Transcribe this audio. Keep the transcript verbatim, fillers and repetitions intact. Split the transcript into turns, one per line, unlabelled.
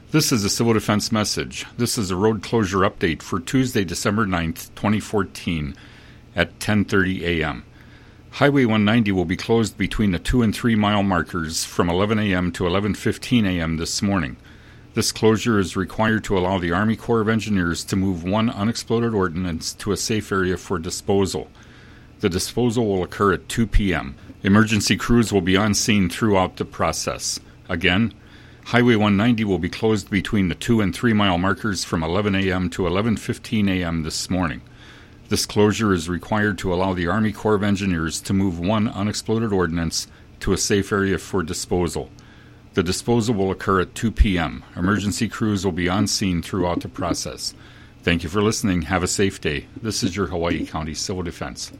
This is a Civil Defense message. This is a road closure update for Tuesday, December ninth, twenty fourteen at ten thirty a.m. Highway one ninety will be closed between the two and three mile markers from eleven a.m. to eleven fifteen a.m. this morning. This closure is required to allow the Army Corps of Engineers to move one unexploded ordnance to a safe area for disposal. The disposal will occur at two p.m. Emergency crews will be on scene throughout the process. Again, Highway one ninety will be closed between the two and three mile markers from eleven a.m. to eleven fifteen a.m. this morning. This closure is required to allow the Army Corps of Engineers to move one unexploded ordnance to a safe area for disposal. The disposal will occur at two p.m. Emergency crews will be on scene throughout the process. Thank you for listening. Have a safe day. This is your Hawaii County Civil Defense.